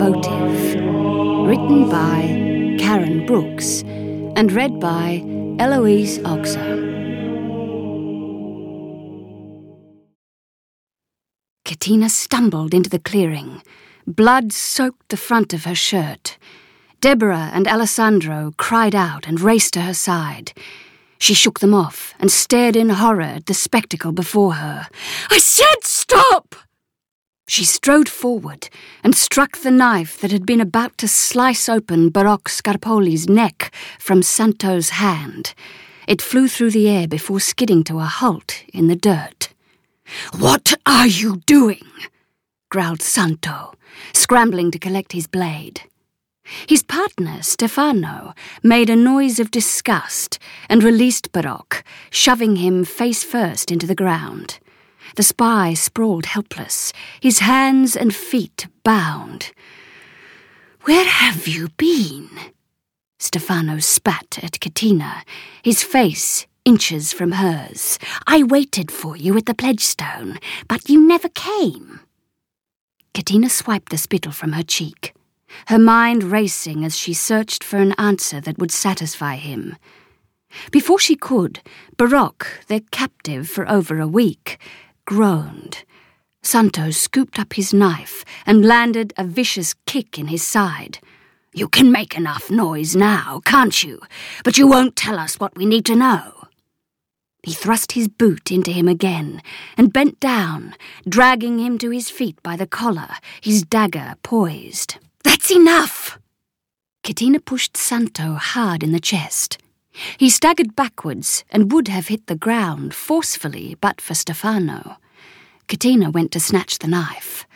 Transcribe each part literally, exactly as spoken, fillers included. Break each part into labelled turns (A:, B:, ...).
A: Votive. Written by Karen Brooks and read by Eloise Oxer. Katina stumbled into the clearing. Blood soaked the front of her shirt. Deborah and Alessandro cried out and raced to her side. She shook them off and stared in horror at the spectacle before her. "I said stop!" She strode forward and struck the knife that had been about to slice open Baroque Scarpoli's neck from Santo's hand. It flew through the air before skidding to a halt in the dirt. "What are you doing?" growled Santo, scrambling to collect his blade. His partner, Stefano, made a noise of disgust and released Baroque, shoving him face first into the ground. The spy sprawled helpless, his hands and feet bound. "Where have you been?" Stefano spat at Katina, his face inches from hers. "I waited for you at the pledge stone, but you never came." Katina swiped the spittle from her cheek, her mind racing as she searched for an answer that would satisfy him. Before she could, Baroque, their captive for over a week, groaned. Santo scooped up his knife and landed a vicious kick in his side. "You can make enough noise now, can't you? But you won't tell us what we need to know." He thrust his boot into him again and bent down, dragging him to his feet by the collar, his dagger poised. "That's enough!" Katina pushed Santo hard in the chest. He staggered backwards and would have hit the ground forcefully but for Stefano. Katina went to snatch the knife.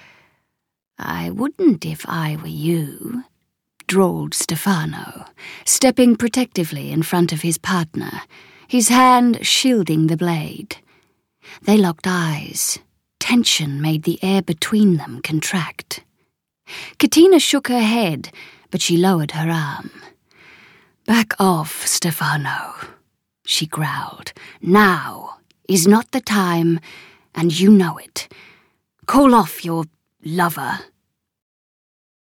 A: "I wouldn't if I were you," drawled Stefano, stepping protectively in front of his partner, his hand shielding the blade. They locked eyes. Tension made the air between them contract. Katina shook her head, but she lowered her arm. "Back off, Stefano," she growled. "Now is not the time, and you know it. Call off your lover."